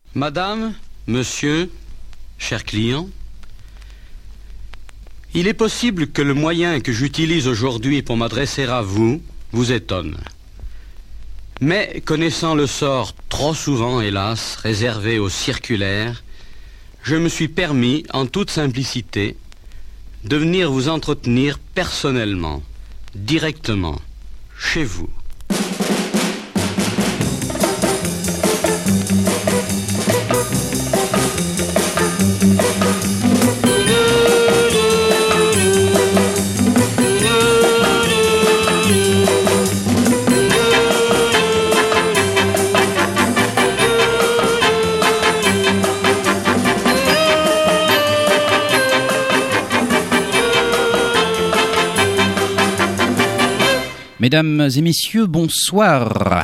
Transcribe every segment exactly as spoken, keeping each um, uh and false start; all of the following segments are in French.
Madame, monsieur, chers clients, il est possible que le moyen que j'utilise aujourd'hui pour m'adresser à vous vous étonne. Mais connaissant le sort trop souvent, hélas, réservé aux circulaires, je me suis permis, en toute simplicité, de venir vous entretenir personnellement, directement, chez vous. Mesdames et messieurs, bonsoir.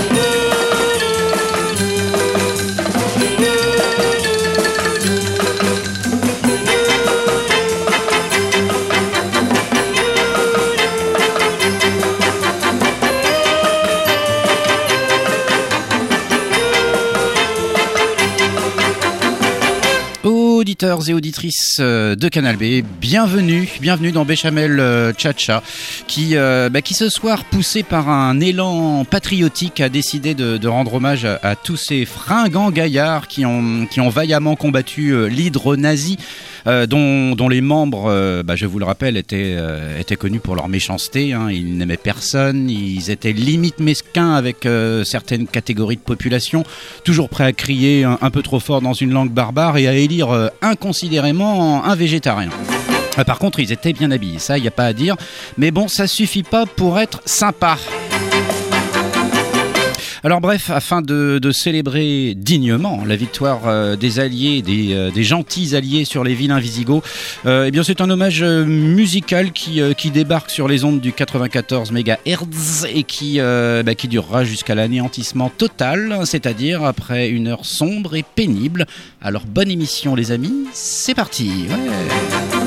Auditeurs et auditrices de Canal B, bienvenue, bienvenue dans Béchamel Tcha-Tcha, qui, euh, bah, qui ce soir, poussé par un élan patriotique, a décidé de, de rendre hommage à, à tous ces fringants gaillards qui ont, qui ont vaillamment combattu euh, l'hydre nazi, euh, dont, dont les membres, euh, bah, je vous le rappelle, étaient, euh, étaient connus pour leur méchanceté, hein, ils n'aimaient personne, ils étaient limite mesquins avec euh, certaines catégories de population, toujours prêts à crier un, un peu trop fort dans une langue barbare et à élire euh, inconsidérément un végétarien. Par contre, ils étaient bien habillés, ça, il n'y a pas à dire. Mais bon, ça suffit pas pour être sympa. Alors bref, afin de, de célébrer dignement la victoire euh, des alliés, des, euh, des gentils alliés sur les vilains Visigoths, euh, eh bien c'est un hommage euh, musical qui, euh, qui débarque sur les ondes du quatre-vingt-quatorze mégahertz et qui, euh, bah, qui durera jusqu'à l'anéantissement total, c'est-à-dire après une heure sombre et pénible. Alors bonne émission les amis, c'est parti. Ouais.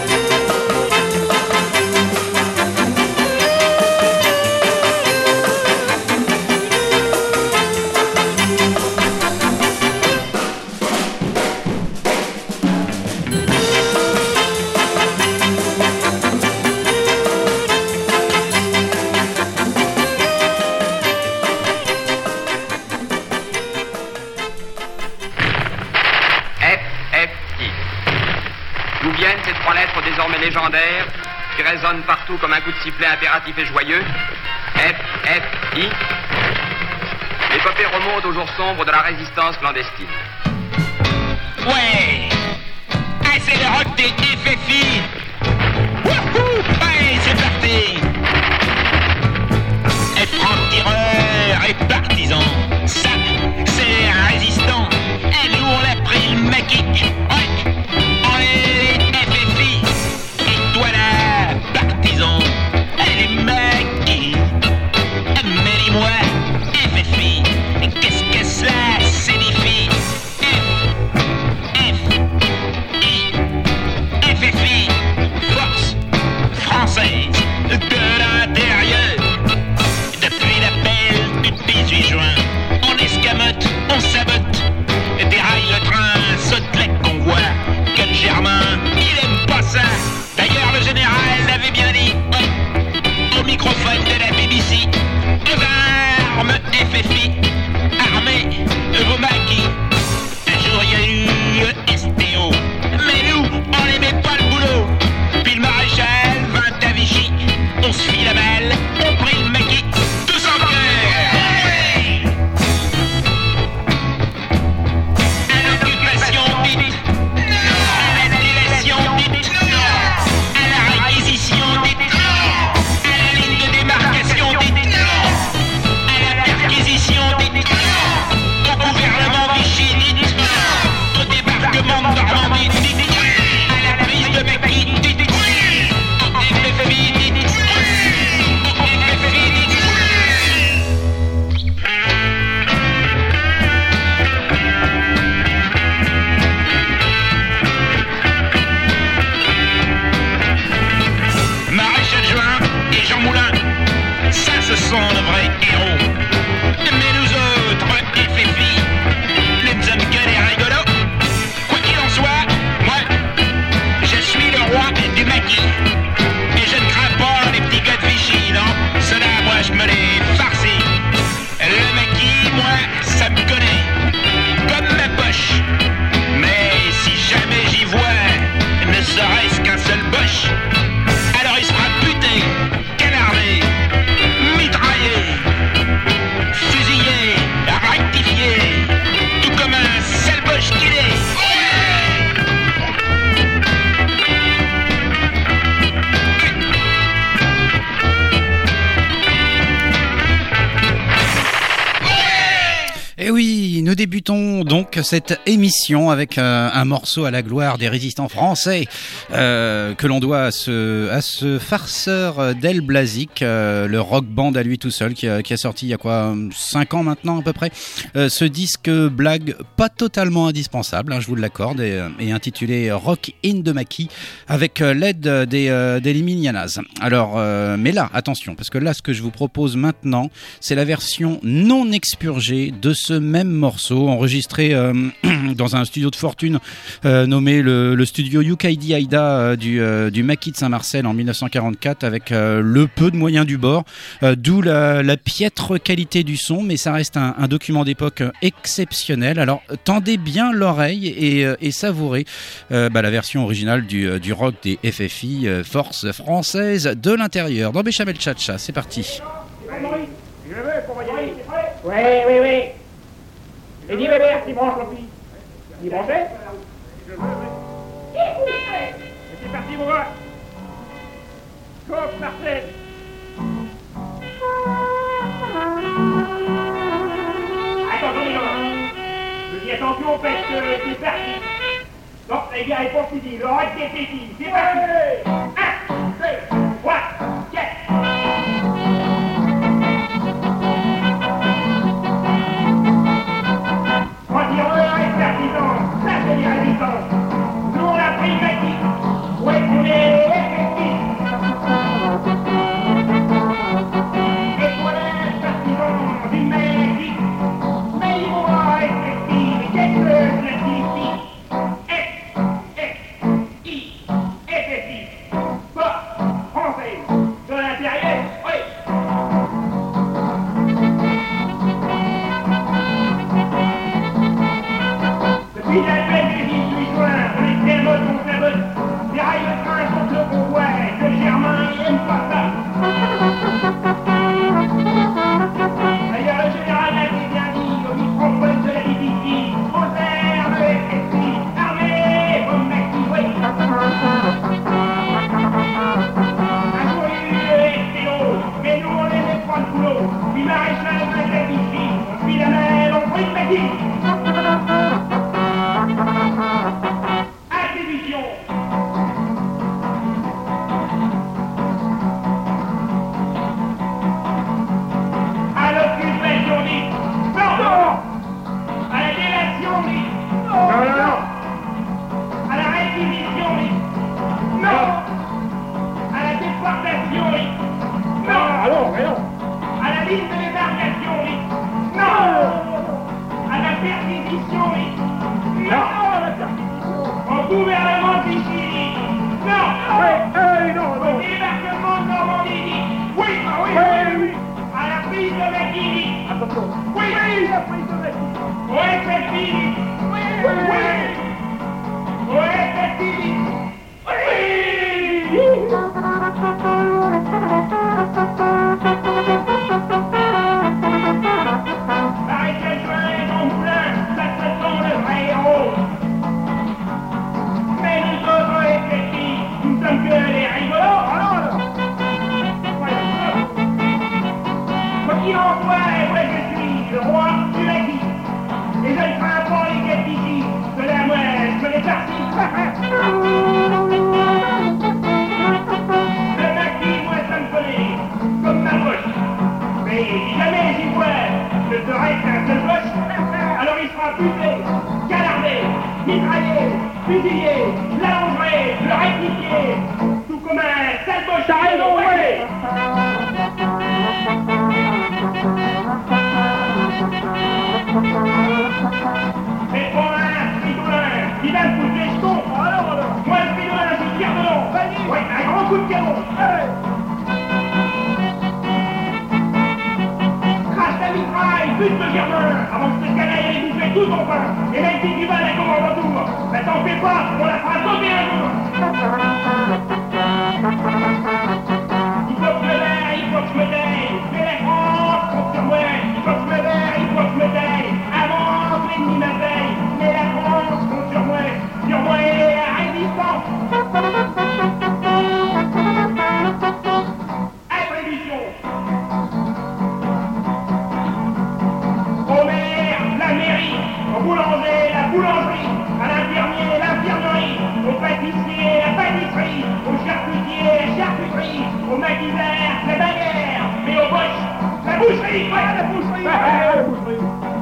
Désormais légendaire, qui résonne partout comme un coup de sifflet impératif et joyeux. F, F, I. L'épopée remonte au jour sombre de la résistance clandestine. Ouais, ah, c'est le rock des F F I. Wouhou, ouais, c'est parti. Et francs-tireurs et partisans, ça, c'est les résistants. Et nous, on a pris le maquis. Ouais, on est les F F I. Toi là, partisan, elle est maquille. Mais dis-moi, F F I, qu'est-ce que cela signifie? F, F, I, F F I, force française de l'intérieur. Depuis l'appel du dix-huit juin, on escamote, on sabote, déraille le train, saute les convois. Quel Germain, il aime pas ça. D'ailleurs, le général l'avait bien dit, ouais, au microphone de la B B C. Aux armes, F F I, armée, vos maquis. Un jour, il y a eu le S T O, mais nous, on n'aimait pas le boulot. Puis le maréchal vint à Vichy, on se fit la balle, on prit le maquis, tous en cœur. À l'occupation dite, à l'annulation dite, à la réquisition dite, à la ligne de démarcation dite, à la perquisition dite, au gouvernement. oui, nous débutons donc cette émission avec euh, un morceau à la gloire des résistants français euh, que l'on doit à ce, à ce farceur d'El Blazik, euh, le rock band à lui tout seul qui a, qui a sorti il y a quoi, cinq ans maintenant à peu près, euh, ce disque blague pas totalement indispensable, hein, je vous l'accorde, et, et intitulé Rock in the Maquis avec euh, l'aide des, euh, des Liminianas. Alors, euh, mais là, attention, parce que là, ce que je vous propose maintenant, c'est la version non expurgée de ce même morceau, enregistré euh, dans un studio de fortune euh, nommé le, le studio U K D Aida euh, du, euh, du Maquis de Saint-Marcel en dix-neuf cent quarante-quatre, avec euh, le peu de moyens du bord, euh, d'où la, la piètre qualité du son, mais ça reste un, un document d'époque exceptionnel. Alors, tendez bien l'oreille et, et savourez euh, bah, la version originale du, du rock des F F I, euh, Force Française de l'Intérieur. Dans Béchamel Tcha-Tcha, c'est parti. Je veux pour y aller. Oui, oui, oui. J'ai dit bébé, tu branches le fils. Tu branché? Je veux, oui. Et c'est parti, mon gars. Coq, Marcel. Attention, les gars. Je dis attention, parce que c'est parti. Donc, les gars, réponse ici. Le rock des F F I. C'est parti. Un, deux, trois, quatre. Retireur et partisan, ça c'est les résistants. Nous on a pris le maquis. Ouais, on est effectifs. Étoilage partisan du maquis. Mais ils vont avoir effectifs. Qu'est-ce que je signifie? F, F, I, effectif. Force française. De l'intérieur, oui. Depuis la peine du dix-huit juin, on est tellement contre la botte. Les rails de train contre le convoi, que Germain n'aime pas ça. D'ailleurs, le général l'avait bien dit au microphone de la B B C. Aux airs de F F I, armée, comme Maquis, oui. Un jour il y a eu le F T O, mais nous on aimait prendre le boulot. Puis maréchal de la B B C, on suit la main, on prit le Maquis. Attribution. À l'occupation libre. Pardon. À la délation libre. Non, non, non. À la réquisition libre. Non. À la déportation libre. Non. Allons, allons. À la liste de débarcation libre. Non. À la perquisition libre. Non. Au gouvernement d'ici. Non. Oui, oui, non, non. Au débarquement de Normandie. Oui, ah oui, oui, oui. À la prise de Maquis. Attention. Oui, oui, la prise de Maquis. Au F F I. Oui, oui, oui. Au F F I. Oui. Maréchal Juin et Jean Moulin, ça se sent le vrai héros. Mais nous autres, F F I, nous sommes que les rigolos. Alors, alors. Quoi qu'il en soit, moi je suis le roi du Maquis. Et je ne crains pas les guettes ici, que la moi, je les partis. Le Maquis, moi, ça me connaît, comme ma poche. Mais si jamais j'y vois, je serai qu'un seul poche. Alors il sera buté, canardé, mitraillé, fusillé, l'allongeré, le rectifié, tout comme un sale boche. T'as raison, ouais. C'est pour un Spidoulin qui va me foutre les jetons. Alors, alors. Moi, le Spidoulin, je tire dedans. Vas-y. Ouais, un grand coup de canon. Allez. Crache ta mitraille, bute le Germain, avant que ce canaille ait bouffé tout ton pain. Et même si tu vas la commande en tour, bah t'en fais pas, on la fera sauter un jour. Il faut que je me taille, il faut que je me taille. Mais la France compte sur moi. Il faut que je me taille, il faut que je me taille. Avant que l'ennemi m'appelle. Mais la France compte sur moi. Sur moi et la résistance. Attribution. Oh merde, la merde. boucherie, ouais, à la boucherie, ouais, à la boucherie.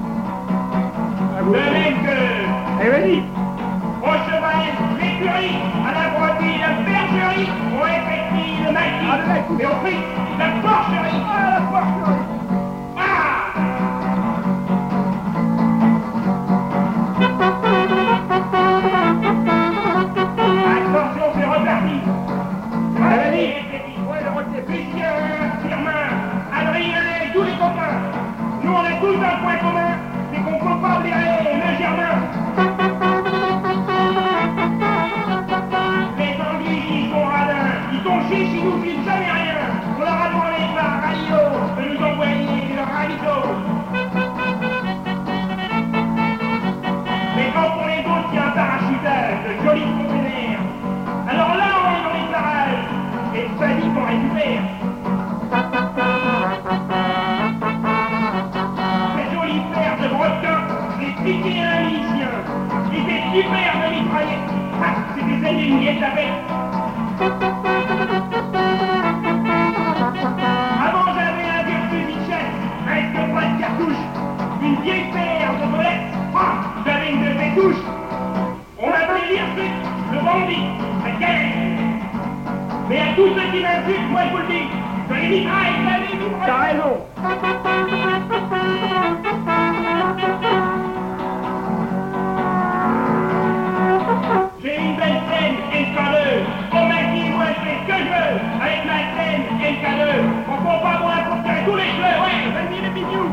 Le mec, euh, eh, vas-y. Au cheval, l'écurie, à la brebis, la bergerie, au effectif, le maquis, ah, et au fric, la porcherie. Ah, la porcherie. Ah! Attention, c'est reparti. Allez, ouais, le retier. Lucien, Firmin, Adrien et tous les copains. Nous, on a tous un point commun, c'est qu'on peut pas virer le Germain. Les Anglais, ils sont radins, ils sont chiches, ils nous filent jamais rien. On leur a demandé par radio de nous envoyer leur ravito. Mais quand pour les autres, il y a un parachutage, de jolis conteneurs. Alors là, on est dans les parages, et ça dit qu'on récupère. Ces jolis paires de bretons, les piqués à un milicien, qui étaient super de mitraillettes. Ah, c'est des ennemis à bête. Avant, j'avais un vieux fusil de chasse, avec pas de cartouche, une vieille paire de bolettes. Ah, j'avais une de ces touches. On m'appelait l'Irsuc, le bandit, la galère. Mais à tous ceux qui m'insultent, moi je vous le dis, que les mitrailles, la vie, vous t'as raison. J'ai une belle scène escaleuse. On m'a dit, moi je fais ce que je veux. Avec ma scène escaleuse. On prend pas mon pour tirer tous les cheveux. Ouais, vas-y les bignous.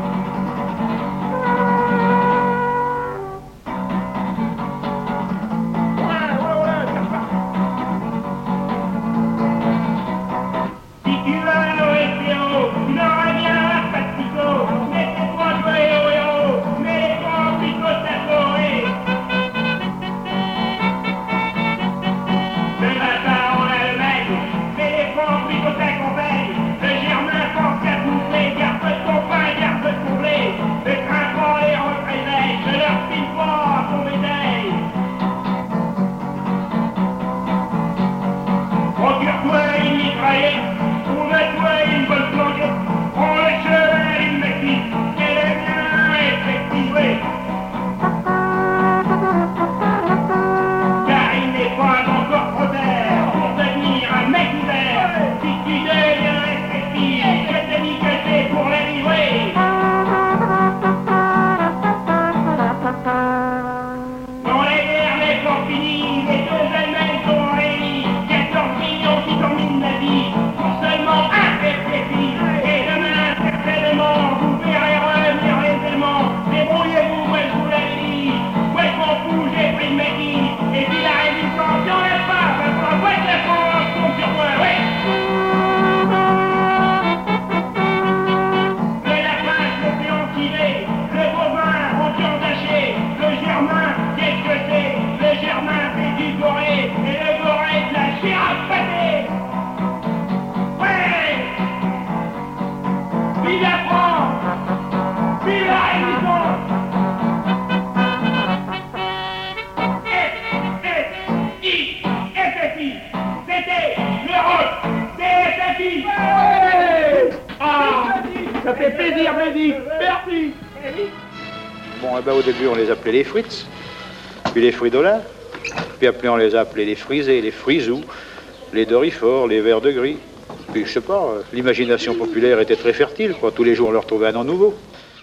Ouais, ouais, ouais, ça part. Si tu vas au S P O, tu n'auras bien pas de psycho. Mais c'est pas jouer au héros. Mais les grands picots s'afforer. Le matin, on a le mec, mais les francs plutôt t'accompagnent. Le Germain pense qu'à souffler, garde ton pain, garde ton blé. Le craquant les représailles, ne leur file pas ton bétail. Procure-toi une mitraillette, trouve-toi une bonne planquette. Prends le cheval, une maquille, qu'elle est bien effectuée. Car il n'est pas encore trop tard pour devenir un mec ouvert. Si tu deviens respectif, je te dis que c'est pour les livrer. Dans les guerres, les forts finis, les deux Allemands sont réunis. quatorze millions qui dominent la vie pour seulement un perspective. Et demain, certainement, vous verrez revenir les Allemands. Débrouillez-vous, moi je vous l'ai dit. Moi je m'en fous, j'ai pris le métier. Et puis la résistance, y'en a pas, parce qu'en fait la France compte sur moi, ouais. Le lapin, le péon tiré, le bovin, au pion taché, le germain, qu'est-ce que c'est? Le germain, c'est du doré, et le doré, de la girafe pâtée. Ouais. Vive la France. Vive la résistance. F, F, I, F F I, c'était l'Europe des F F I. Ouais. Ah, ça fait plaisir, Mehdi. Merci. Bon, eh ben, au début, on les appelait les Fritz, puis les Fridolin, puis après, on les appelait les Frisés, les Frisous, les Dorifort, les Verts de Gris. Puis, je sais pas, l'imagination populaire était très fertile, quoi. Tous les jours, on leur trouvait un nom nouveau.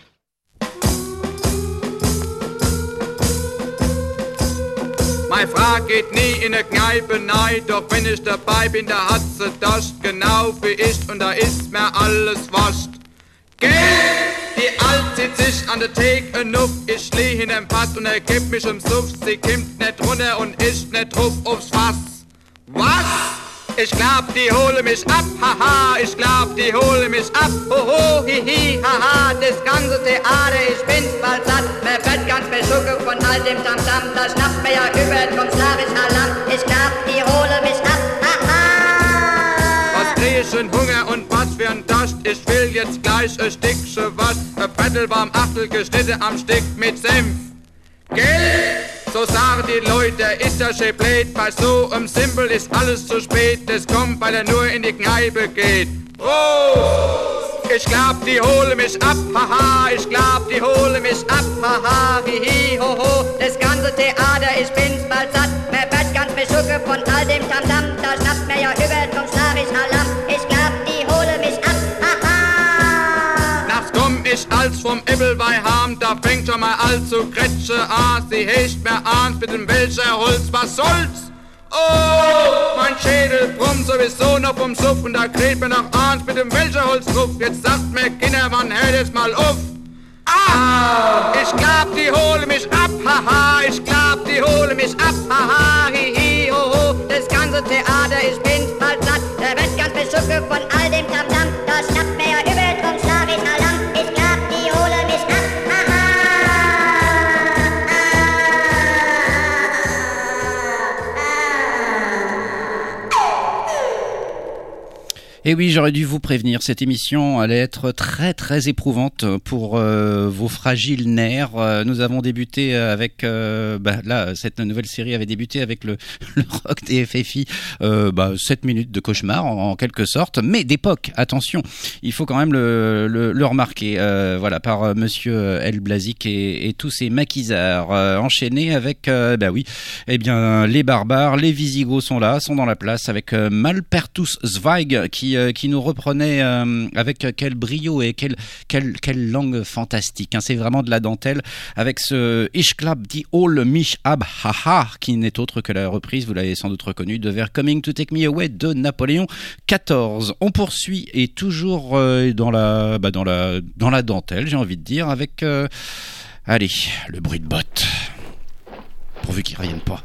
Meine Frau geht nie in der Kneipe, nein, doch wenn ich dabei bin, da hat sie das genau wie ich und da ist mir alles wascht. Geld! Die Alt zieht sich an der Theke nuff, ich lieh in dem Pass und er gibt mich im Suff, sie kimmt nicht runter und ich nicht drauf aufs Fass. Was? Ich glaub, die hole mich ab, haha, ich glaub, die hole mich ab, hoho, hihi, haha, das ganze Theater, ich bin's bald satt, mir wird ganz besucke von all dem Tamtam, da schnappt mir ja über vom slawisch Alarm, ich glaub, die hole mich ab, haha. Was krieg ich denn Hunger und was für ein Dast, ich will jetzt gleich ein Stückchen was, ein Bettel beim Achtel geschnitten am Stück mit Senf. Geld? So sagen die Leute, ist das schön blöd, bei so einem Simpel ist alles zu spät, das kommt, weil er nur in die Kneipe geht. Prost! ich glaub, die hole mich ab, haha, ich glaub, die hole mich ab, haha, hihi, hoho. Das ganze Theater, ich bin's bald satt, mir wird ganz beschucke von all dem Tamtam, da schnappt mir ja über zum Schlaf Alarm. Ich glaub, die hole mich ab, haha. Nachts komm ich als vom Ebbelweih ham, da fängt schon mal allzu Kretsche an, sie hecht mir an, mit dem welcher Holz, was soll's? Oh, mein Schädel brummt sowieso noch vom Suff und da kräht mir noch Arns mit dem Welcherholz drauf. Jetzt sagt mir Kinder, wann hört es mal auf? Ah, ich glaub, die hole mich ab, haha, ich glaub, die hole mich ab, haha, hihi, hoho. Das ganze Theater, ich bin's bald satt, da wird ganz beschucke von all dem Tamtam, da schnappt mir ja übel, drum schlaf ich Alarm. Ich glaub, die hole mich ab, haha. Et oui, j'aurais dû vous prévenir, cette émission allait être très très éprouvante pour euh, vos fragiles nerfs. Euh, nous avons débuté avec, euh, bah, là, cette nouvelle série avait débuté avec le, le rock des F F I, euh, bah, sept minutes de cauchemar en, en quelque sorte, mais d'époque, attention, il faut quand même le, le, le remarquer, euh, voilà, par euh, Monsieur El Blazik et, et tous ses maquisards, euh, enchaînés avec, euh, bah oui, eh bien, les barbares, les Visigoths sont là, sont dans la place avec euh, Malpertus Zweig qui qui nous reprenait euh, avec quel brio et quelle, quelle, quelle langue fantastique. Hein. C'est vraiment de la dentelle avec ce Ich glaub die hole mich ab, haha, qui n'est autre que la reprise, vous l'avez sans doute reconnu, de They're Coming to Take Me Away de Napoléon quatorze. On poursuit et toujours euh, dans, la, bah, dans, la, dans la dentelle, j'ai envie de dire, avec euh, allez, le bruit de bottes. Pourvu qu'il ne revienne pas.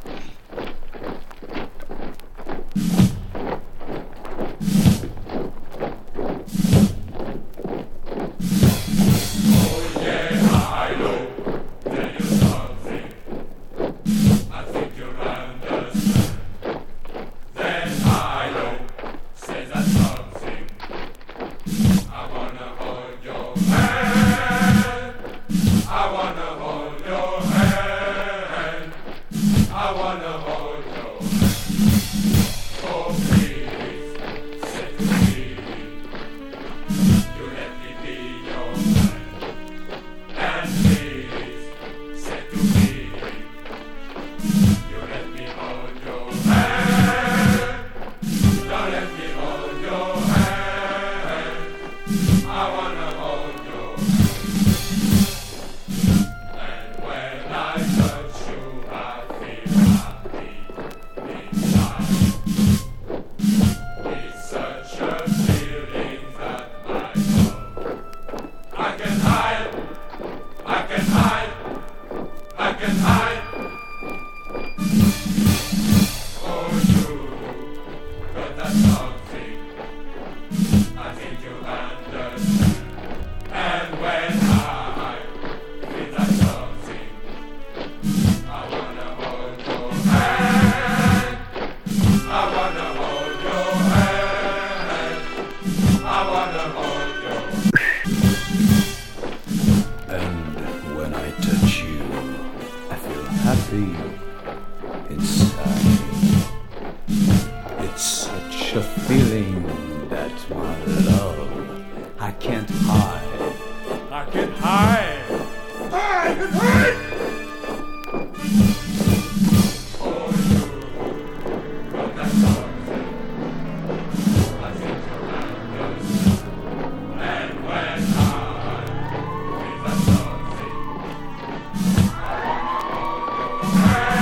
Hey!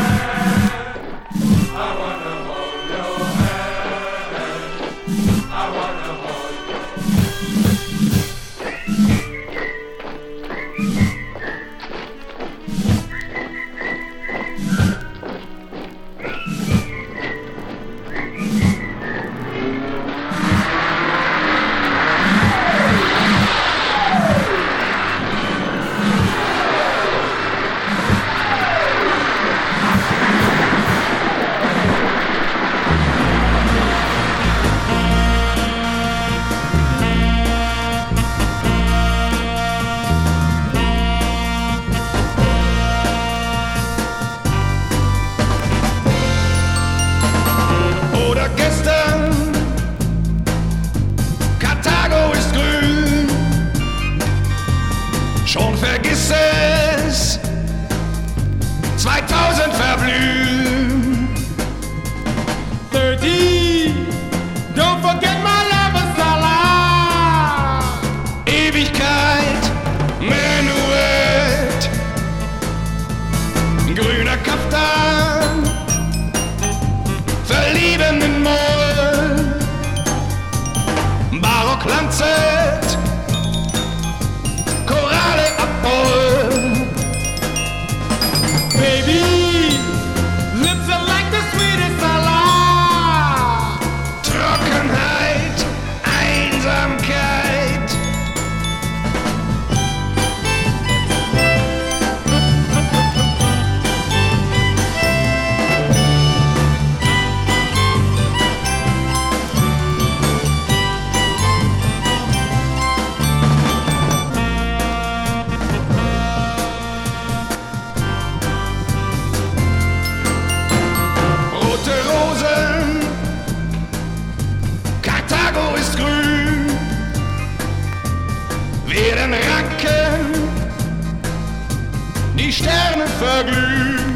die Sterne verglühen.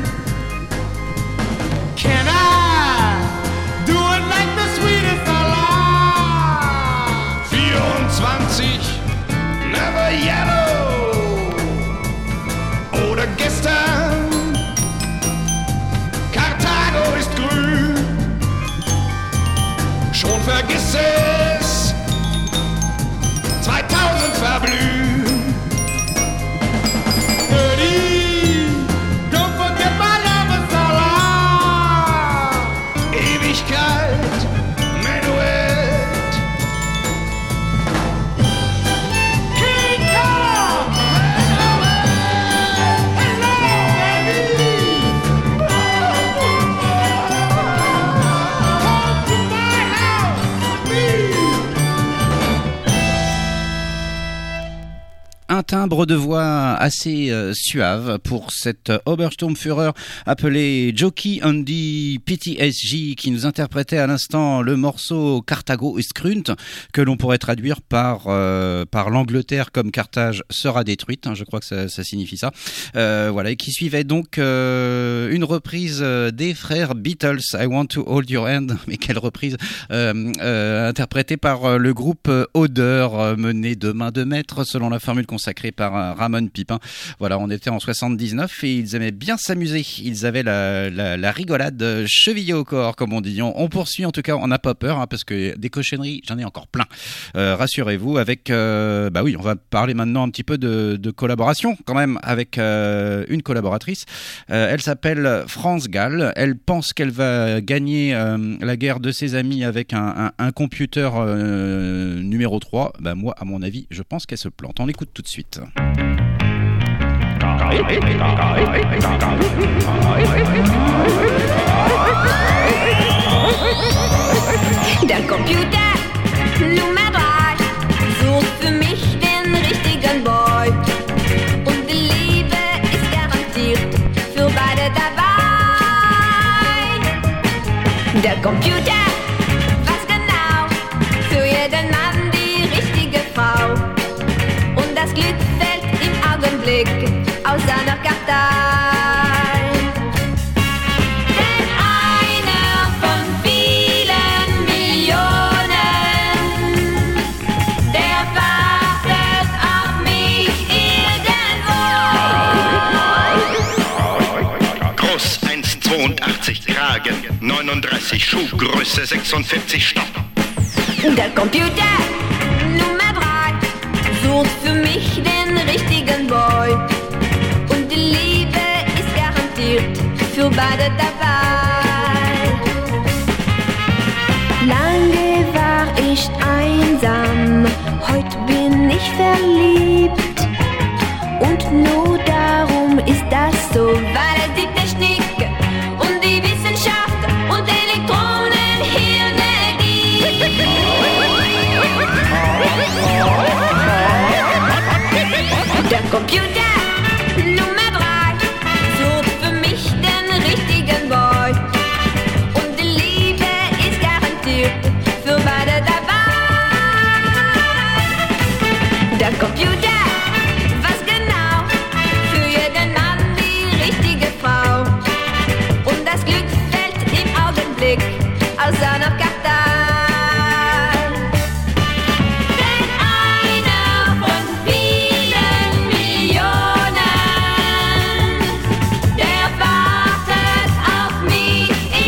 Can I do it like the sweetest alarm? vierundzwanzig, never yellow. Oder gestern, Karthago ist grün. Schon vergiss es, zweitausend verblühen. Eddie, don't forget my love is alarm. Ewigkeit, Menuett. King Kong, hello, hello, baby. Come to my house with me. Un timbre de voix assez euh, suave pour cette euh, Obersturmführer appelé Jockey Andy P T S G qui nous interprétait à l'instant le morceau Carthago ist grünt que l'on pourrait traduire par euh, par l'Angleterre comme Carthage sera détruite, hein, je crois que ça, ça signifie ça. Euh, voilà, et qui suivait donc euh, une reprise euh, des frères Beatles, I Want to Hold Your Hand, mais quelle reprise, euh, euh, interprétée par euh, le groupe euh, Odeur, euh, mené de main de maître selon la formule consacrée par euh, Ramon Pipin. Voilà, on était en soixante-dix-neuf et ils aimaient bien s'amuser. Ils avaient la, la, la rigolade chevillée au corps, comme on dit. On, on poursuit, en tout cas, on n'a pas peur, hein, parce que des cochonneries, j'en ai encore plein. Euh, rassurez-vous, avec, euh, bah oui, on va parler maintenant un petit peu de, de collaboration, quand même, avec euh, une collaboratrice. Euh, elle s'appelle France Gall. Elle pense qu'elle va gagner euh, la guerre de ses amis avec un, un, un computer euh, numéro trois. Bah moi, à mon avis, je pense qu'elle se plante. On l'écoute tout de suite. Der Computer Nummer drei sucht für mich den richtigen Boy. Und die Liebe ist garantiert für beide dabei. Der Computer weiß genau für jeden Mann die richtige Frau. Und das Glück fällt im Augenblick aus seiner Kartei. Denn einer von vielen Millionen, der wartet auf mich irgendwo. Groß eins Komma zweiundachtzig, Kragen neununddreißig, Schuhgröße sechsundvierzig, Stopp. Der Computer Nummer drei sucht für mich den richtigen Boy. Und die Liebe ist garantiert für beide dabei. Lange war ich einsam, heute bin ich verliebt. Und nur darum ist das so, weil es die Technik und die Wissenschaft und Elektronenhirne gibt. Der Computer Nummer drei sucht für mich den richtigen Boy. Und die Liebe ist garantiert für beide dabei. Der Computer weiß genau für jeden Mann die richtige Frau. Und das Glück fällt im Augenblick aus seiner Kartei. Denn einer von vielen Millionen, der wartet auf mich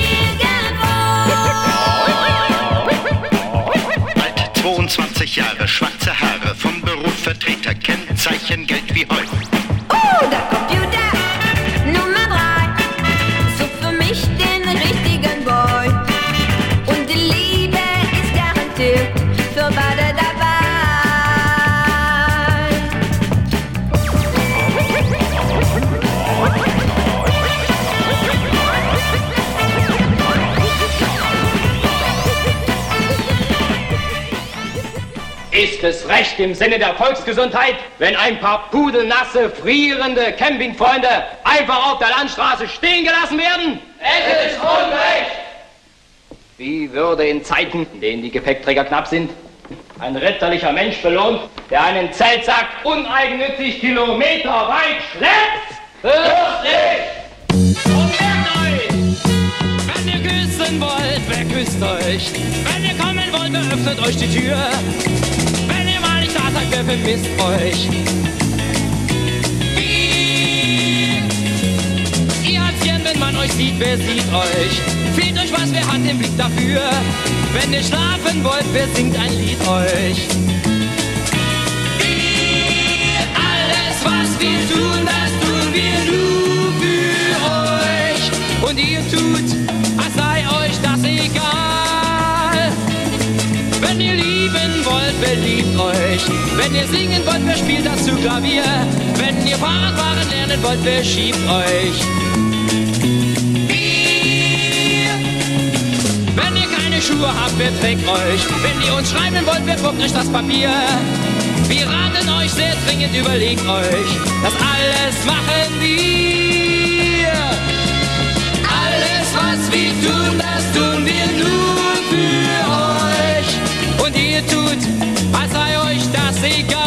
irgendwo. Alt zweiundzwanzig Jahre, schwarze Haare, vom Beruf Vertreter, Kennzeichen Geld wie Heu. Oh, der Computer Nummer drei sucht für mich den richtigen Boy. Und die Liebe ist garantiert für beide dabei. Ist es recht im Sinne der Volksgesundheit, wenn ein paar pudelnasse, frierende Campingfreunde einfach auf der Landstraße stehen gelassen werden? Es ist unrecht! Wie würde in Zeiten, in denen die Gepäckträger knapp sind, ein ritterlicher Mensch belohnt, der einen Zeltsack uneigennützig kilometerweit schleppt? Hört und merkt euch, wenn ihr küssen wollt, wer küsst euch? Wenn ihr kommen wollt, wer öffnet euch die Tür? Wenn ihr mal nicht da seid, wer vermisst euch? Ihr habt's gern, wenn man euch sieht, wer sieht euch? Fehlt euch was, wer hat den Blick dafür? Wenn ihr schlafen wollt, wer singt ein Lied euch? Alles, was wir tun, das tun wir nur für euch. Und ihr tut, als sei euch das egal. Wenn ihr lieben wollt, wer liebt euch? Wenn ihr singen wollt, wer spielt dazu Klavier? Wenn ihr Fahrradfahren lernen wollt, wer schiebt euch? Wenn ihr keine Schuhe habt, wer trägt euch? Wenn ihr uns schreiben wollt, wer druckt euch das Papier? Wir raten euch sehr dringend, überlegt euch, das alles machen wir. Alles, was wir tun, das tun wir nur für euch. Und ihr tut, als sei euch das egal.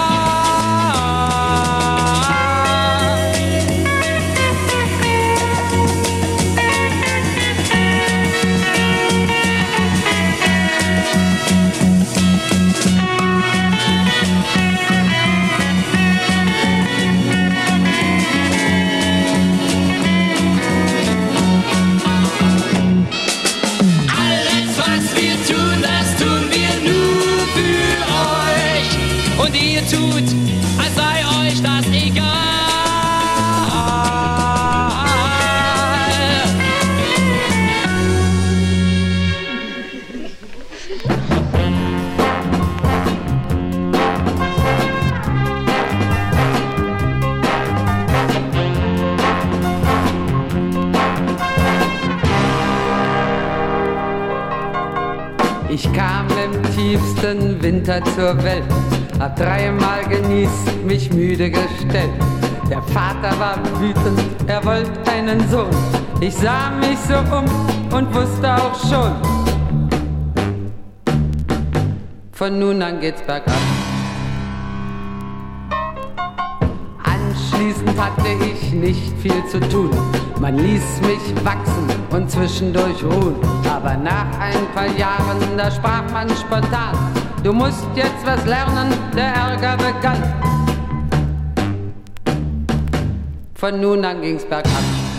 Und ihr tut, als sei euch das egal. Ich kam im tiefsten Winter zur Welt, hab dreimal genießt, mich müde gestellt. Der Vater war wütend, er wollte einen Sohn. Ich sah mich so um und wusste auch schon, von nun an geht's bergab. Anschließend hatte ich nicht viel zu tun. Man ließ mich wachsen und zwischendurch ruhen. Aber nach ein paar Jahren, da sprach man spontan: Du musst jetzt was lernen, der Ärger begann. Von nun an ging's bergab.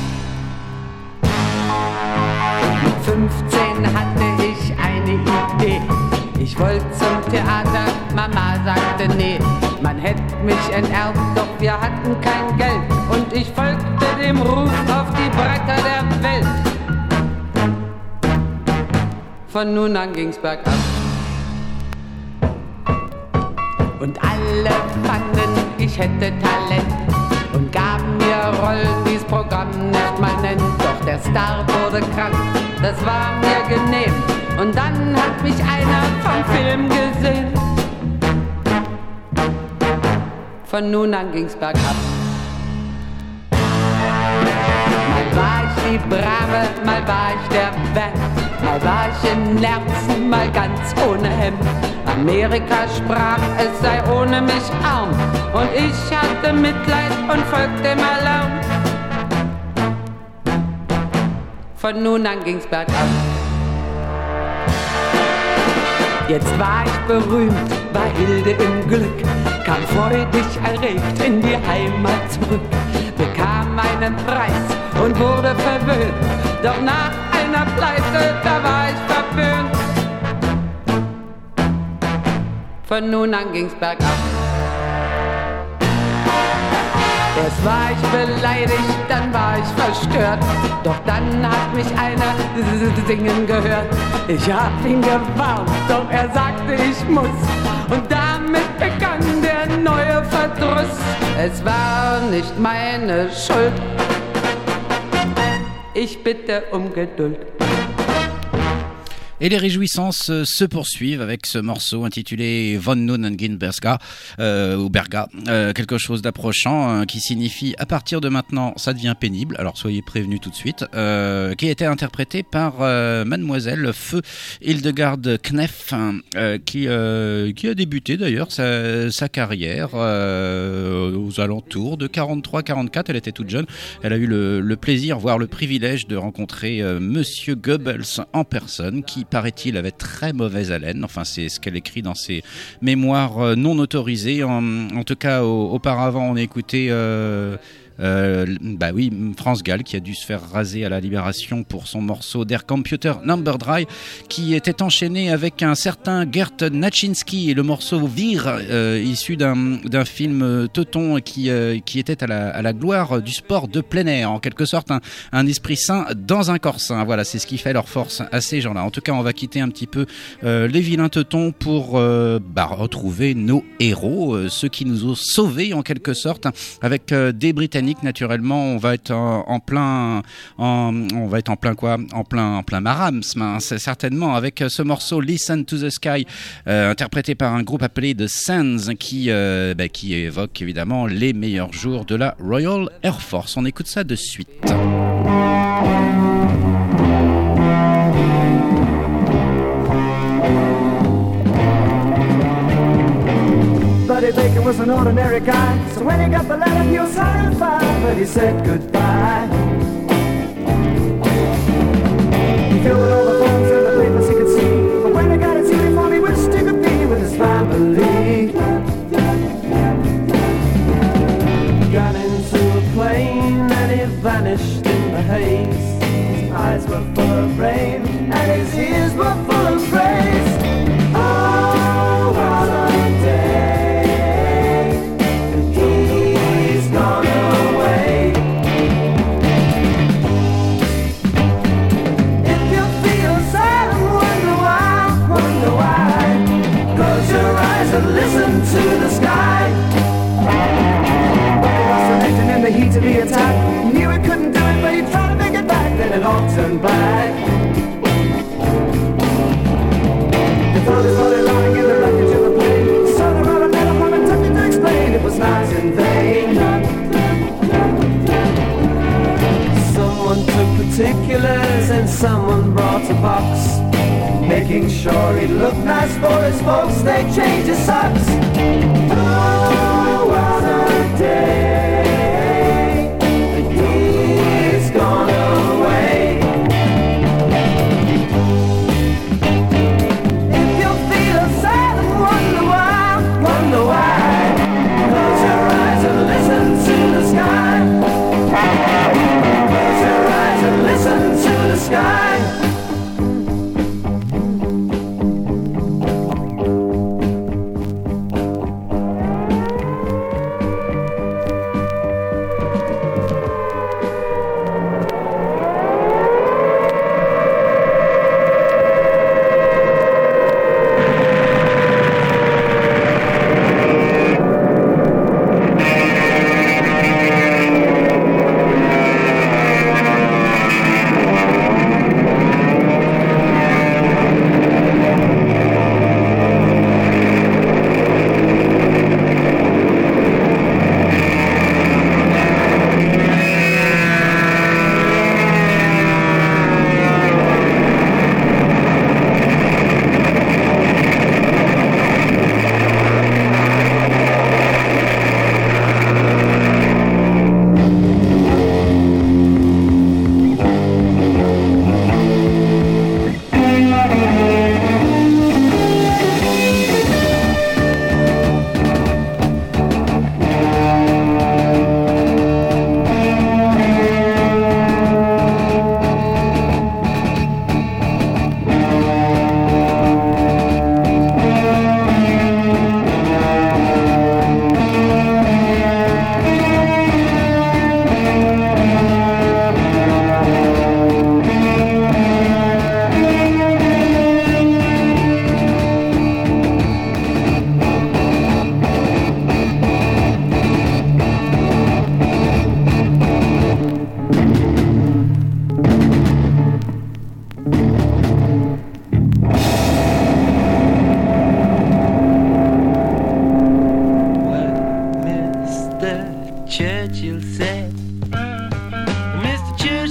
Mit fünfzehn hatte ich eine Idee. Ich wollte zum Theater, Mama sagte nee. Man hätte mich enterbt, doch wir hatten kein Geld. Und ich folgte dem Ruf auf die Bretter der Welt. Von nun an ging's bergab. Und alle fanden, ich hätte Talent und gaben mir Rollen, die's Programm nicht mal nennt. Doch der Star wurde krank, das war mir genehm. Und dann hat mich einer vom Film gesehen. Von nun an ging's bergab. Mal war ich die Brave, mal war ich der Band. Mal war ich in Nerzen, mal ganz ohne Hemd. Amerika sprach, es sei ohne mich arm. Und ich hatte Mitleid und folgte dem Alarm. Von nun an ging's bergab. Jetzt war ich berühmt, war Hilde im Glück, kam freudig erregt in die Heimat zurück, bekam einen Preis und wurde verwöhnt. Doch nach einer Pleite, da war ich verpönt. Von nun an ging's bergab. Erst war ich beleidigt, dann war ich verstört. Doch dann hat mich einer singen gehört. Ich hab ihn gewarnt, doch er sagte, ich muss. Und damit begann der neue Verdruss. Es war nicht meine Schuld. Ich bitte um Geduld. Et les réjouissances se poursuivent avec ce morceau intitulé Von nun an Berga, euh, ou Berga, euh, quelque chose d'approchant euh, qui signifie à partir de maintenant ça devient pénible, alors soyez prévenus tout de suite, euh, qui a été interprété par euh, Mademoiselle Feu Hildegard Knef, euh, qui, euh, qui a débuté d'ailleurs sa, sa carrière euh, aux alentours de quarante-trois quarante-quatre, elle était toute jeune, elle a eu le, le plaisir, voire le privilège de rencontrer euh, Monsieur Goebbels en personne, qui paraît-il avait très mauvaise haleine, enfin c'est ce qu'elle écrit dans ses mémoires non autorisées, en, en tout cas au, auparavant on a écouté euh, Euh, bah oui, France Gall qui a dû se faire raser à la Libération pour son morceau Der Computer Number Drei, qui était enchaîné avec un certain Gert Naczynski et le morceau Wir, euh, issu d'un, d'un film teuton qui, euh, qui était à la, à la gloire du sport de plein air, en quelque sorte un, un esprit sain dans un corps sain. Voilà, c'est ce qui fait leur force à ces gens-là. En tout cas, on va quitter un petit peu euh, les vilains teutons pour euh, bah, retrouver nos héros, euh, ceux qui nous ont sauvés en quelque sorte, avec euh, des Britanniques. Naturellement, on va être en, en plein, en, on va être en plein quoi, en plein, en plein marasme, hein, c'est certainement avec ce morceau Listen to the Sky, euh, interprété par un groupe appelé The Sands, qui, euh, bah, qui évoque évidemment les meilleurs jours de la Royal Air Force. On écoute ça de suite. Buddy Bacon was an ordinary guy, so when he got the letter he was horrified, but he said goodbye. He filled all the forms and the papers he could see, but when he got his uniform he wished he could be with his family. Got into a plane and he vanished in the haze. His eyes were full of rain and his ears were full of praise. Oh, what a day. Listen to the sky. He was selected in the heat of the attack. He knew he couldn't do it, but he tried to make it back. Then it all turned black. They found his body lying in the wreckage of the plane. So they wrote a letter home and took it to explain it was not in vain. Someone took particulars and someone brought a box, making sure he'd look nice for his folks, they changed his socks. Oh, what a day. He's gone away. If you feel sad and wonder why, wonder why, close your eyes and listen to the sky. Close your eyes and listen to the sky.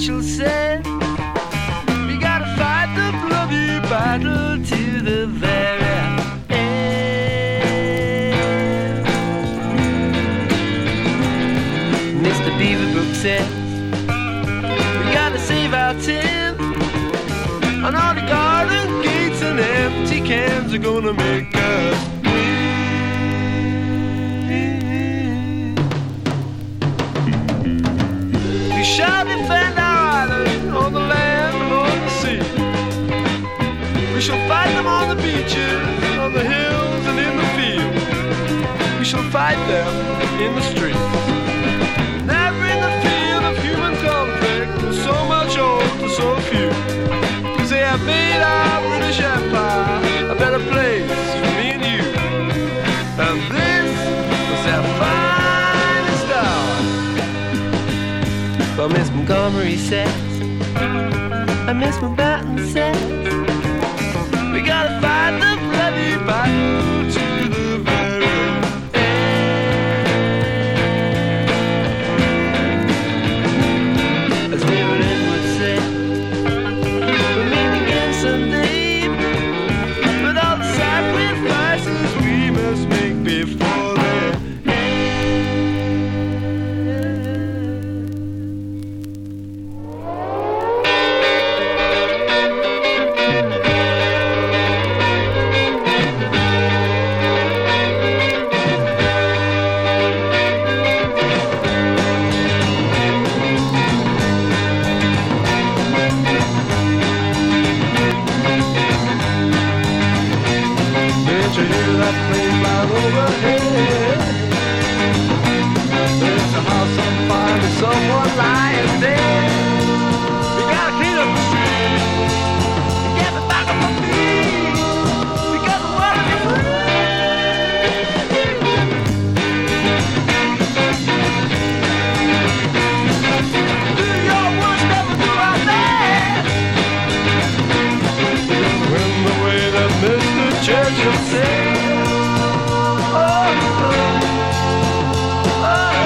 Churchill said, we gotta fight the bloody battle to the very end. Mister Beaverbrook said, we gotta save our Tim, and all the garden gates and empty cans are gonna make us win. We shall defend our island on the land and on the sea. We shall fight them on the beaches, on the hills and in the fields. We shall fight them in the streets. Never in the field of human conflict was so much old to so few. Cause they have made our British Empire a better place for me and you. And this was their finest hour. Well, Miss Montgomery says, and Miss Mountbatten says, we gotta fight the bloody battle to the very end. As Mary Linwood said, we'll meet again someday, with all the sacrifices we must make before then. Did you hear that plane flying overhead? There's a house on fire with someone lying dead. We gotta clean up the street and get me back on my feet, because I wanna be free. Do your worst, never do our best. When the way that Mister Churchill said, oh, oh, oh,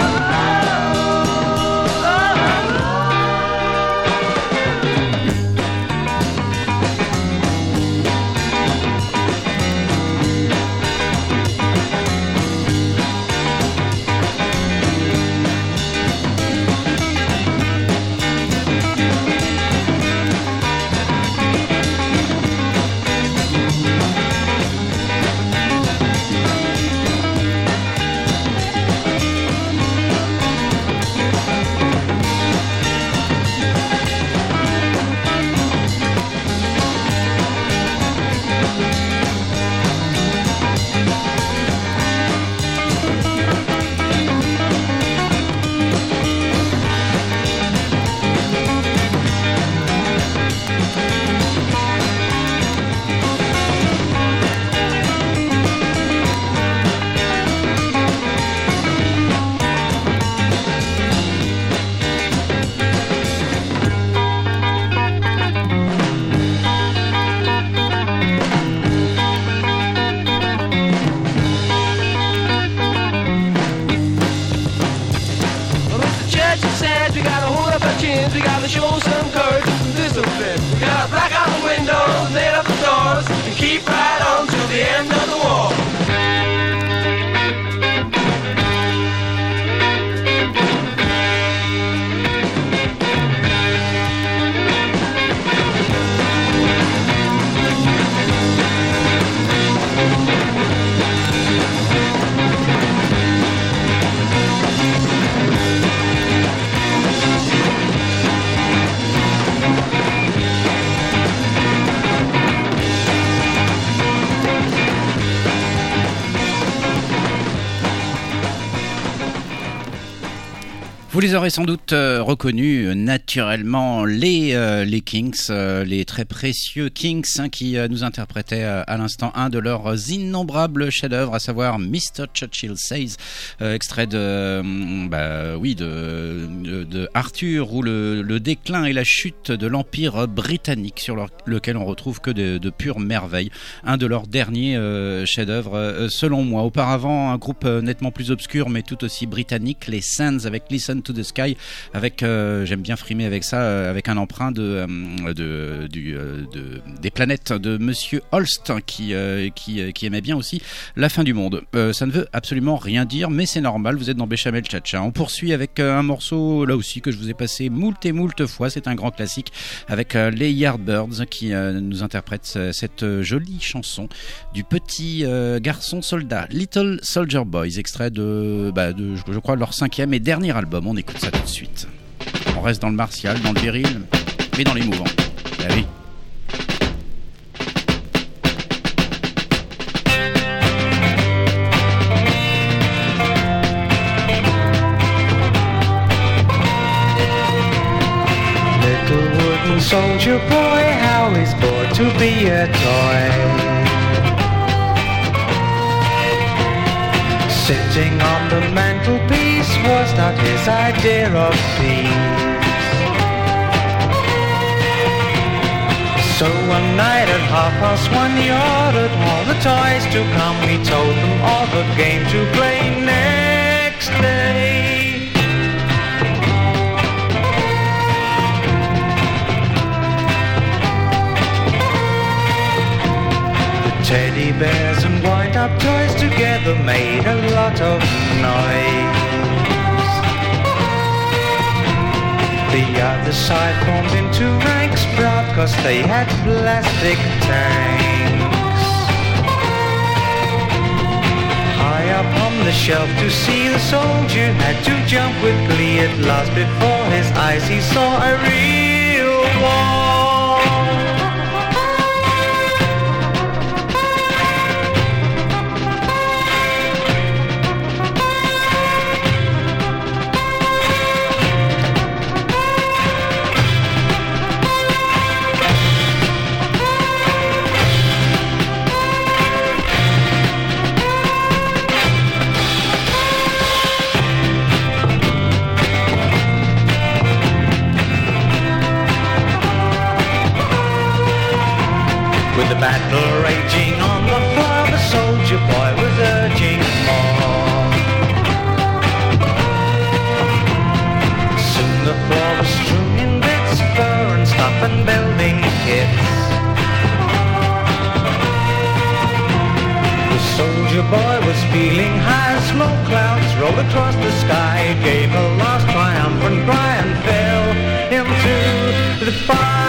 we gotta show some courage and discipline. We gotta black out the windows, nail up the doors, and keep right on till the end of the war. Vous les aurez sans doute euh, reconnus, euh, naturellement, les, euh, les Kings, euh, les très précieux Kings, hein, qui euh, nous interprétaient euh, à l'instant un de leurs innombrables chefs-d'œuvre, à savoir mister Churchill Says, euh, extrait de, euh, bah, oui, de, de, de Arthur, où le, le déclin et la chute de l'Empire britannique, sur leur, lequel on retrouve que de, de pures merveilles. Un de leurs derniers euh, chefs-d'œuvre, euh, selon moi. Auparavant, un groupe euh, nettement plus obscur, mais tout aussi britannique, les Sands, avec Listen to the Sky, avec, euh, j'aime bien frimer avec ça, euh, avec un emprunt de, euh, de, du, euh, de, des planètes de Monsieur Holst, qui, euh, qui, qui aimait bien aussi la fin du monde. Euh, ça ne veut absolument rien dire, mais c'est normal, vous êtes dans Béchamel Tcha-Tcha. On poursuit avec euh, un morceau, là aussi, que je vous ai passé moult et moult fois, c'est un grand classique, avec euh, les Yardbirds, qui euh, nous interprètent euh, cette euh, jolie chanson du petit euh, garçon soldat, Little Soldier Boys, extrait de, bah, de, je crois, leur cinquième et dernier album. On écoute ça tout de suite. On reste dans le martial, dans le viril, mais dans l'émouvant. Ah oui. Soldier boy, how he's born to be a toy. Sitting on the mantelpiece was not his idea of peace. So one night at half past one he ordered all the toys to come. He told them all the game to play next day. Teddy bears and wind-up toys together made a lot of noise. The other side formed into ranks, proud cause they had plastic tanks. High up on the shelf to see the soldier had to jump with glee. At last before his eyes he saw a real war. The battle raging on the floor, the soldier boy was urging more. Soon the floor was strewn in bits, fur and stuff and building kits. The soldier boy was feeling high, smoke clouds rolled across the sky. Gave a last triumphant cry and fell into the fire.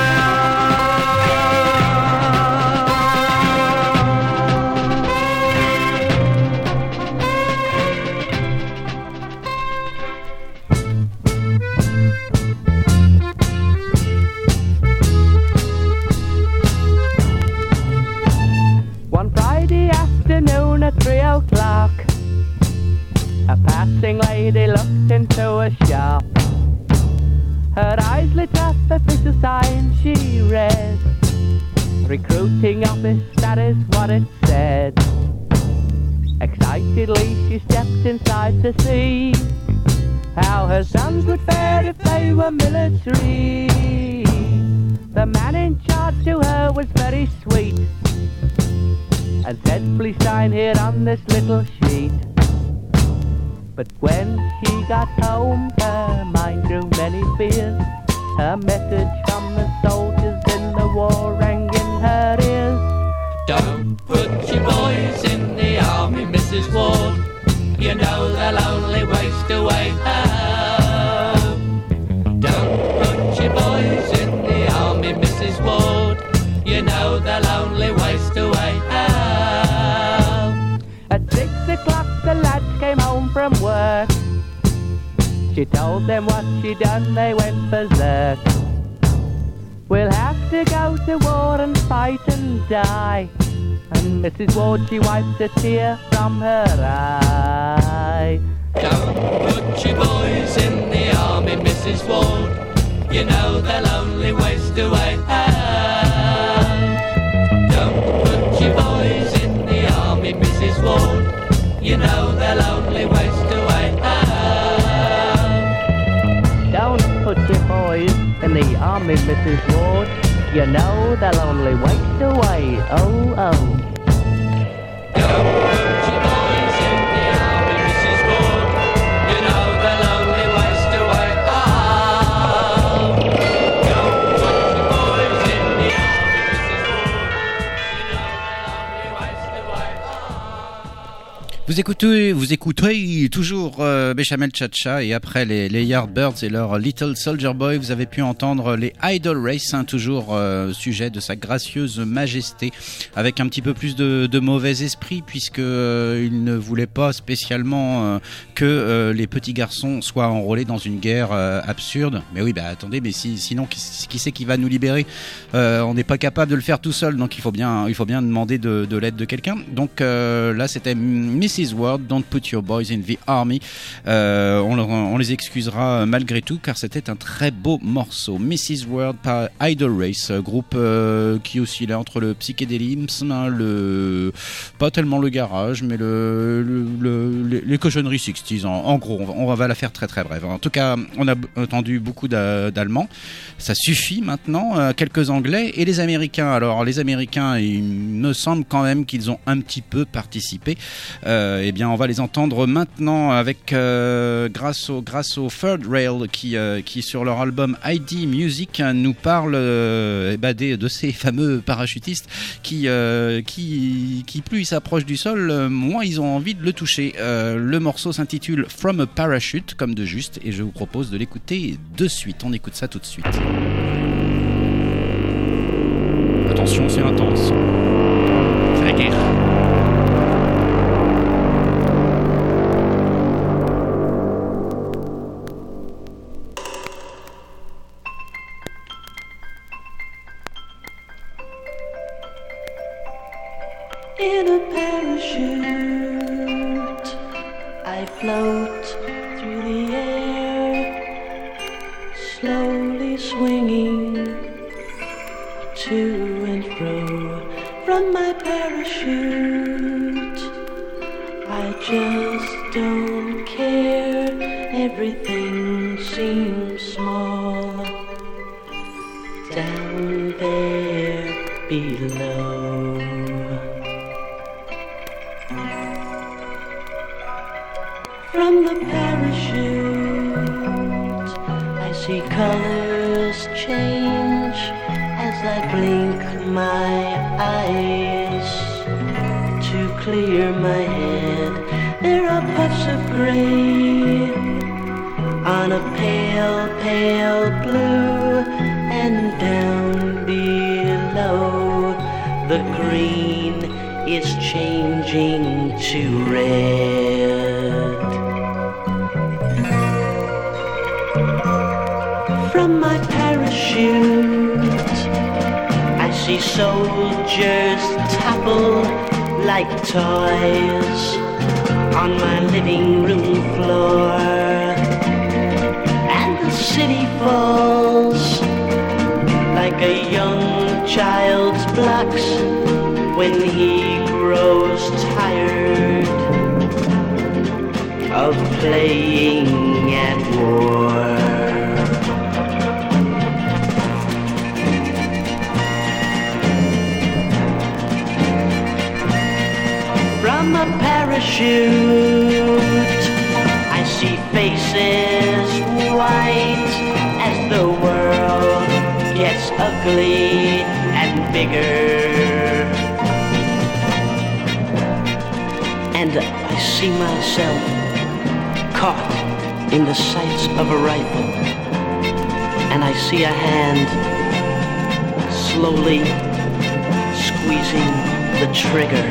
At three o'clock, a passing lady looked into a shop. Her eyes lit up, official sign she read. Recruiting office, that is what it said. Excitedly she stepped inside to see how her sons would fare if they were military. The man in charge to her was very sweet and said, please sign here on this little sheet. But when she got home, her mind grew many fears. Her message from the soldiers in the war rang in her ears. Don't put your boys in the army, Missus Ward. You know they'll only waste away. Oh, don't put your boys in the army, Missus Ward. You know they'll only waste away. Oh. At six o'clock the lads came home from work. She told them what she'd done, they went berserk. We'll have to go to war and fight and die. And Missus Ward, she wiped a tear from her eye. Don't put your boys in the army, Missus Ward. You know they'll only waste away. Oh, don't put your boys in the army, Missus Ward. You know they'll only waste away. Oh, don't put your boys in the army, Missus Ward. You know they'll only waste away. Oh, oh. Don't put your boys in the army, Missus Ward. You know they'll only waste away. Vous écoutez, vous écoutez toujours euh, Béchamel Cha-Cha, et après les, les Yardbirds et leur Little Soldier Boy, vous avez pu entendre les Idol Race, hein, toujours euh, sujet de sa gracieuse majesté, avec un petit peu plus de, de mauvais esprit, puisque euh, il ne voulait pas spécialement euh, que euh, les petits garçons soient enrôlés dans une guerre euh, absurde. Mais oui, bah attendez, mais si, sinon qui, qui c'est qui va nous libérer? euh, On n'est pas capable de le faire tout seul, donc il faut bien, il faut bien demander de, de l'aide de quelqu'un. Donc euh, là, c'était missus World, Don't Put Your Boys in the Army. Euh, on, on les excusera malgré tout, car c'était un très beau morceau. missus World par Idol Race, groupe euh, qui oscillait entre le psychédélisme, hein, le pas tellement le garage, mais le, le, le les, les cochonneries sixties. En, en gros, on va, on va la faire très très brève. En tout cas, on a entendu beaucoup d'Allemands. Ça suffit maintenant. Euh, quelques Anglais et les Américains. Alors, les Américains, il me semble quand même qu'ils ont un petit peu participé. Euh, Eh bien, on va les entendre maintenant avec euh, grâce au grâce au Third Rail qui euh, qui sur leur album I D Music nous parle euh, eh ben, des, de ces fameux parachutistes qui euh, qui qui plus ils s'approchent du sol, moins ils ont envie de le toucher. Euh, le morceau s'intitule From a Parachute, comme de juste, et je vous propose de l'écouter de suite. On écoute ça tout de suite. Attention, c'est intense. C'est la guerre. In a parachute, I float through the air, slowly swinging to and fro. From my parachute, I just don't care. Everything seems small down there below. From the parachute, I see colors change as I blink my eyes to clear my head. There are puffs of gray on a pale, pale blue, and down below the green is changing to red. From my parachute, I see soldiers topple like toys on my living room floor, and the city falls like a young child's blocks when he grows tired of playing at war. From a parachute, I see faces white as the world gets ugly and bigger. And I see myself caught in the sights of a rifle, and I see a hand slowly squeezing the trigger.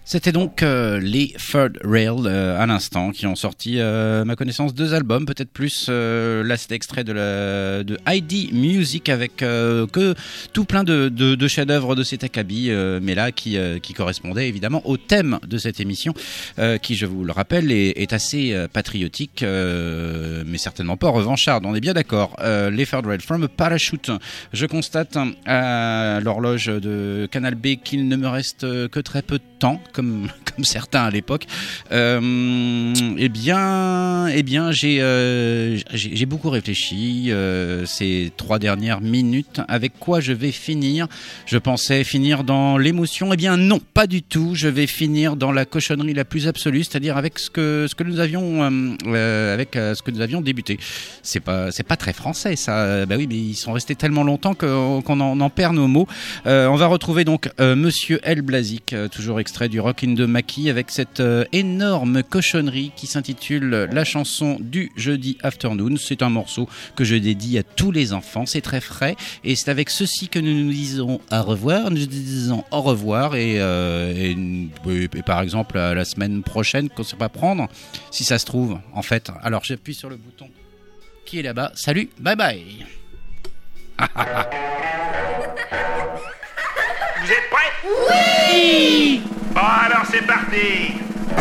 C'était donc euh, les Third Rail euh, à l'instant qui ont sorti, euh, à ma connaissance, deux albums, peut-être plus. Euh, là, c'est extrait de, la, de I D Music avec euh, que tout plein de, de, de chefs-d'œuvre de cet acabit, euh, mais là qui, euh, qui correspondait évidemment au thème de cette émission, euh, qui, je vous le rappelle, est, est assez euh, patriotique, euh, mais certainement pas revancharde. On est bien d'accord. Euh, les Third Rail from a Parachute. Je constate à l'horloge de Canal B qu'il ne me reste que très peu de temps, comme, comme certains à l'époque. Euh, eh bien, eh bien j'ai, euh, j'ai, j'ai beaucoup réfléchi euh, ces trois dernières minutes. Avec quoi je vais finir ? Je pensais finir dans l'émotion. Eh bien non, pas du tout. Je vais finir dans la cochonnerie la plus absolue, c'est-à-dire avec ce que, ce que nous avions, euh, euh, avec euh, ce que nous avions débuté. C'est pas, c'est pas très français, ça. Bah oui, mais ils sont restés tellement longtemps que, qu'on en, en perd nos mots. Euh, on va retrouver donc euh, Monsieur El Blazik, euh, toujours extrait du Rockin' de Mackie, avec cette euh, énorme cochonnerie qui s'intitule La chanson du jeudi afternoon. C'est un morceau que je dédie à tous les enfants. C'est très frais et c'est avec ceci que nous nous disons au revoir. Nous disons au revoir et, euh, et, et, et par exemple à la semaine prochaine qu'on ne sait pas prendre, si ça se trouve en fait. Alors j'appuie sur le bouton qui est là-bas. Salut, bye bye. Vous êtes prêts? Oui! Bon, alors c'est parti!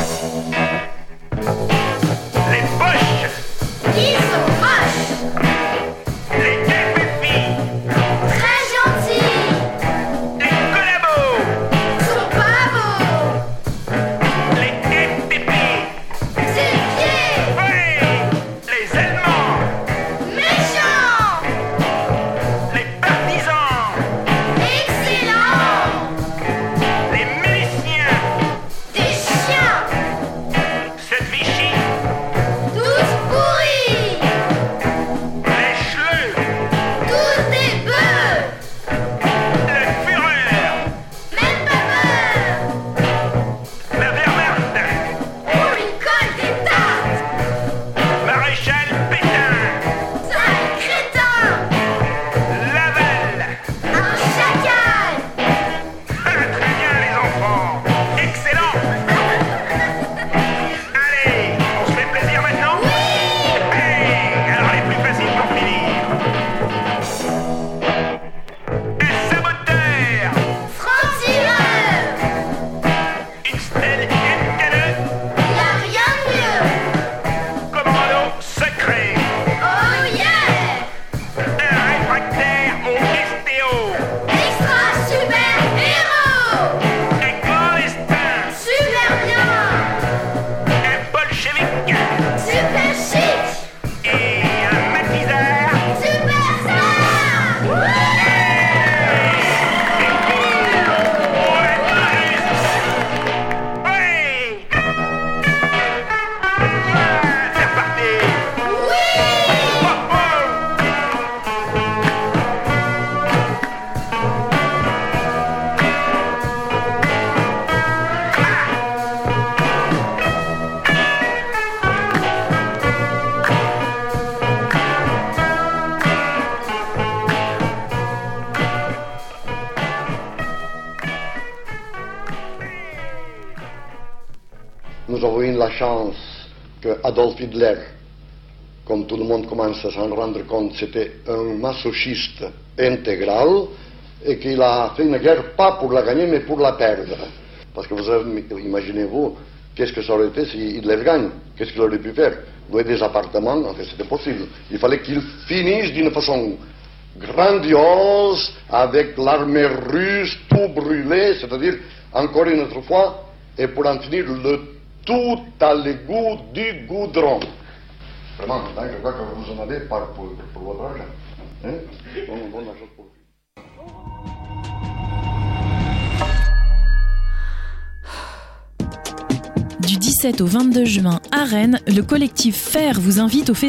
Les poches! Qui sont moches! Les pépépis! Très gentils! Les collabos! Sont pas beaux! Les pépépis! Ses pieds! Oui! Les Allemands! Méchants! Les partisans! Excellents! Les miliciens! Des chiens! Cette Vichy! Tous pourris! Les chleux! Tous des bœufs! Le Führer! Même pas peur! La Wehrmacht! On lui colle des tartes! Maréchal Pétain! Sale crétin! Laval! Un chacal! Ah, très bien les enfants! Excellent! Allez, on se fait plaisir maintenant? Oui! Hey, alors les plus faciles pour finir. Un saboteur! Franc-tireur! Une stèle et une caneux! Y'a rien de mieux! Commando secret! Oh yeah! Un réfractaire au estéo! Extra super héros! Un clandestin! Super bien! Un bolchevique! Super chic! Et un maquisard! Super star! Oui! C'est reparti! Oui! Oh, oh! Nous avons eu la chance que Adolf Hitler, comme tout le monde commence à s'en rendre compte, c'était un masochiste intégral et qu'il a fait une guerre pas pour la gagner mais pour la perdre. Parce que vous avez, imaginez-vous, qu'est-ce que ça aurait été si Hitler gagne? Qu'est-ce qu'il aurait pu faire? Louer des appartements, en fait c'était possible. Il fallait qu'il finisse d'une façon grandiose avec l'armée russe tout brûlée, c'est-à-dire encore une autre fois, et pour en finir le tout à l'égout du goudron. Vraiment, hein, je crois que vous en avez par pour, pour votre argent. Hein? Bon, bon argent pour Du dix-sept au vingt-deux juin à Rennes, le collectif Faire vous invite au festival